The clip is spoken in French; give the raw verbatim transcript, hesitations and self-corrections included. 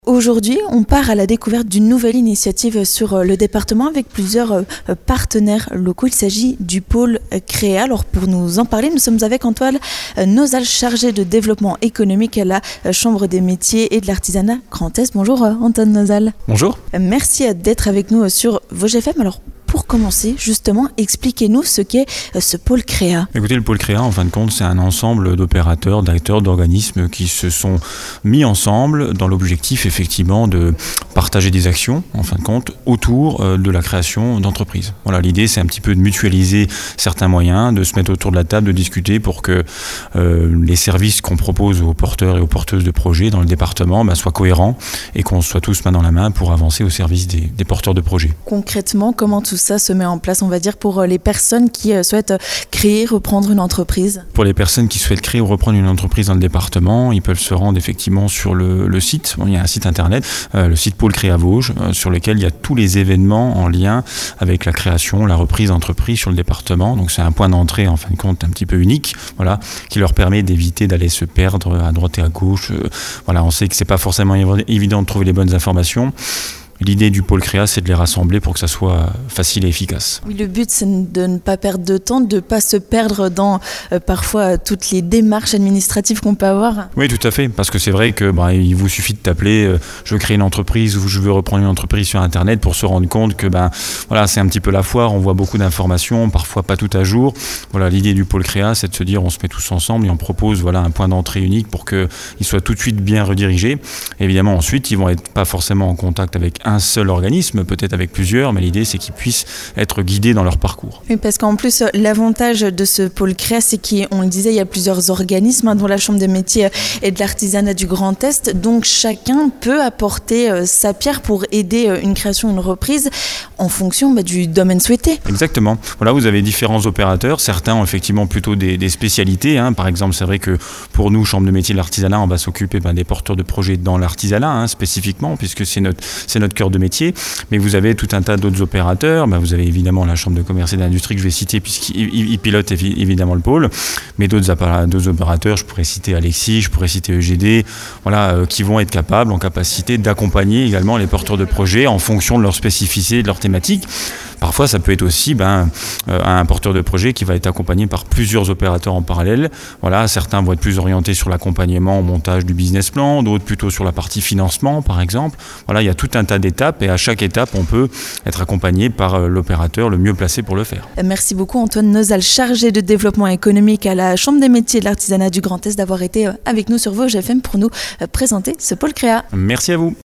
Aujourd'hui, on part à la découverte d'une nouvelle initiative sur le département avec plusieurs partenaires locaux. Il s'agit du pôle Créa. Alors pour nous en parler, nous sommes avec Antoine Nozal, chargé de développement économique à la Chambre des métiers et de l'artisanat Grand Est. Bonjour Antoine Nozal. Bonjour. Merci d'être avec nous sur Vosges F M. Alors pour commencer, justement, expliquez-nous ce qu'est ce pôle Créa. Écoutez, le pôle Créa, en fin de compte, c'est un ensemble d'opérateurs, d'acteurs, d'organismes qui se sont mis ensemble dans l'objectif, effectivement, de partager des actions, en fin de compte, autour de la création d'entreprises. Voilà, l'idée, c'est un petit peu de mutualiser certains moyens, de se mettre autour de la table, de discuter pour que euh, les services qu'on propose aux porteurs et aux porteuses de projets dans le département bah, soient cohérents et qu'on soit tous main dans la main pour avancer au service des, des porteurs de projets. Concrètement, comment tout ça se met en place, on va dire, pour les personnes qui souhaitent créer, reprendre une entreprise? Pour les personnes qui souhaitent créer ou reprendre une entreprise dans le département, ils peuvent se rendre effectivement sur le, le site. Bon, il y a un site internet, euh, le site Pôle Créa Vosges, euh, sur lequel il y a tous les événements en lien avec la création, la reprise d'entreprise sur le département. Donc c'est un point d'entrée en fin de compte un petit peu unique, voilà, qui leur permet d'éviter d'aller se perdre à droite et à gauche. Euh, voilà, on sait que c'est pas forcément évident de trouver les bonnes informations. L'idée du pôle Créa, c'est de les rassembler pour que ça soit facile et efficace. Oui, le but, c'est de ne pas perdre de temps, de ne pas se perdre dans euh, parfois toutes les démarches administratives qu'on peut avoir. Oui, tout à fait, parce que c'est vrai que bah, il vous suffit de t'appeler euh, je veux créer une entreprise ou je veux reprendre une entreprise sur Internet pour se rendre compte que ben, voilà, c'est un petit peu la foire, on voit beaucoup d'informations, parfois pas tout à jour. Voilà, l'idée du pôle Créa, c'est de se dire on se met tous ensemble et on propose voilà, un point d'entrée unique pour qu'ils soient tout de suite bien redirigés. Évidemment, ensuite, ils vont être pas forcément en contact avec un un seul organisme, peut-être avec plusieurs, mais l'idée c'est qu'ils puissent être guidés dans leur parcours. Oui, parce qu'en plus, l'avantage de ce pôle Créa, c'est qu'on le disait, il y a plusieurs organismes, hein, dont la Chambre des métiers et de l'artisanat du Grand Est, donc chacun peut apporter euh, sa pierre pour aider euh, une création, une reprise, en fonction bah, du domaine souhaité. Exactement. Voilà, vous avez différents opérateurs, certains ont effectivement plutôt des, des spécialités, hein. Par exemple, c'est vrai que pour nous, Chambre de métier de l'artisanat, on va s'occuper bah, des porteurs de projets dans l'artisanat, hein, spécifiquement, puisque c'est notre, c'est notre de métier, mais vous avez tout un tas d'autres opérateurs. Ben vous avez évidemment la Chambre de commerce et d'industrie que je vais citer puisqu'ils pilotent évidemment le pôle, mais d'autres, d'autres opérateurs, je pourrais citer Alexis, je pourrais citer E G D, voilà, euh, qui vont être capables, en capacité d'accompagner également les porteurs de projets en fonction de leur spécificité, de leur thématique. Parfois, ça peut être aussi ben, euh, un porteur de projet qui va être accompagné par plusieurs opérateurs en parallèle. Voilà, certains vont être plus orientés sur l'accompagnement au montage du business plan, d'autres plutôt sur la partie financement, par exemple. Voilà, il y a tout un tas d'étapes et à chaque étape, on peut être accompagné par euh, l'opérateur le mieux placé pour le faire. Merci beaucoup Antoine Nozal, chargé de développement économique à la Chambre des métiers de l'artisanat du Grand Est, d'avoir été avec nous sur Vosges F M pour nous présenter ce pôle Créa. Merci à vous.